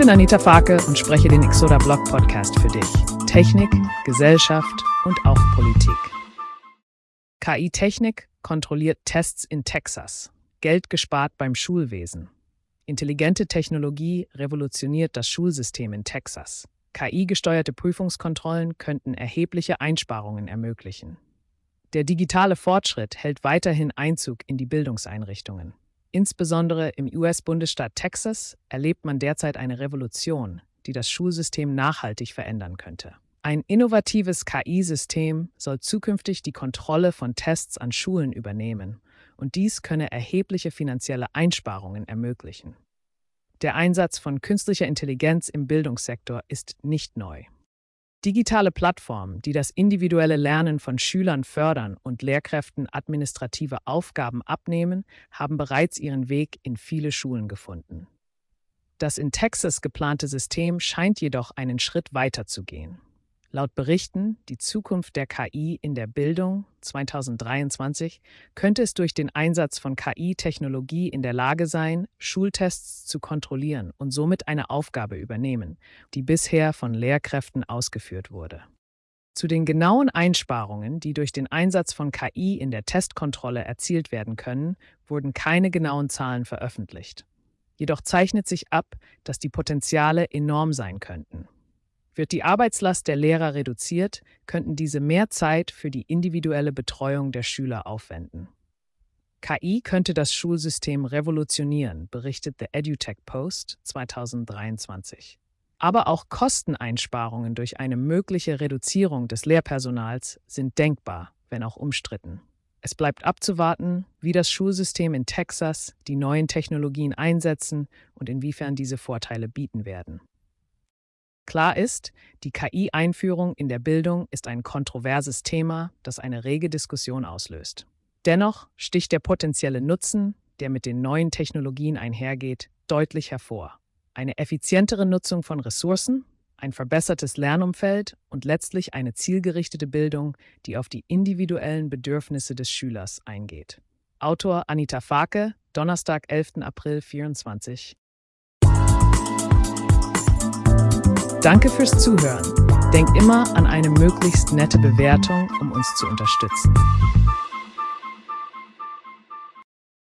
bin Anita Farke und spreche den Exoda Blog Podcast für dich. Technik, Gesellschaft und auch Politik. KI-Technik kontrolliert Tests in Texas. Geld gespart beim Schulwesen. Intelligente Technologie revolutioniert das Schulsystem in Texas. KI-gesteuerte Prüfungskontrollen könnten erhebliche Einsparungen ermöglichen. Der digitale Fortschritt hält weiterhin Einzug in die Bildungseinrichtungen. Insbesondere im US-Bundesstaat Texas erlebt man derzeit eine Revolution, die das Schulsystem nachhaltig verändern könnte. Ein innovatives KI-System soll zukünftig die Kontrolle von Tests an Schulen übernehmen, und dies könne erhebliche finanzielle Einsparungen ermöglichen. Der Einsatz von künstlicher Intelligenz im Bildungssektor ist nicht neu. Digitale Plattformen, die das individuelle Lernen von Schülern fördern und Lehrkräften administrative Aufgaben abnehmen, haben bereits ihren Weg in viele Schulen gefunden. Das in Texas geplante System scheint jedoch einen Schritt weiter zu gehen. Laut Berichten Die Zukunft der KI in der Bildung 2023 könnte es durch den Einsatz von KI-Technologie in der Lage sein, Schultests zu kontrollieren und somit eine Aufgabe übernehmen, die bisher von Lehrkräften ausgeführt wurde. Zu den genauen Einsparungen, die durch den Einsatz von KI in der Testkontrolle erzielt werden können, wurden keine genauen Zahlen veröffentlicht. Jedoch zeichnet sich ab, dass die Potenziale enorm sein könnten. Wird die Arbeitslast der Lehrer reduziert, könnten diese mehr Zeit für die individuelle Betreuung der Schüler aufwenden. KI könnte das Schulsystem revolutionieren, berichtet The EduTech Post 2023. Aber auch Kosteneinsparungen durch eine mögliche Reduzierung des Lehrpersonals sind denkbar, wenn auch umstritten. Es bleibt abzuwarten, wie das Schulsystem in Texas die neuen Technologien einsetzen und inwiefern diese Vorteile bieten werden. Klar ist, die KI-Einführung in der Bildung ist ein kontroverses Thema, das eine rege Diskussion auslöst. Dennoch sticht der potenzielle Nutzen, der mit den neuen Technologien einhergeht, deutlich hervor. Eine effizientere Nutzung von Ressourcen, ein verbessertes Lernumfeld und letztlich eine zielgerichtete Bildung, die auf die individuellen Bedürfnisse des Schülers eingeht. Autor Anita Farke, Donnerstag, 11. April 2024. Danke fürs Zuhören. Denk immer an eine möglichst nette Bewertung, um uns zu unterstützen.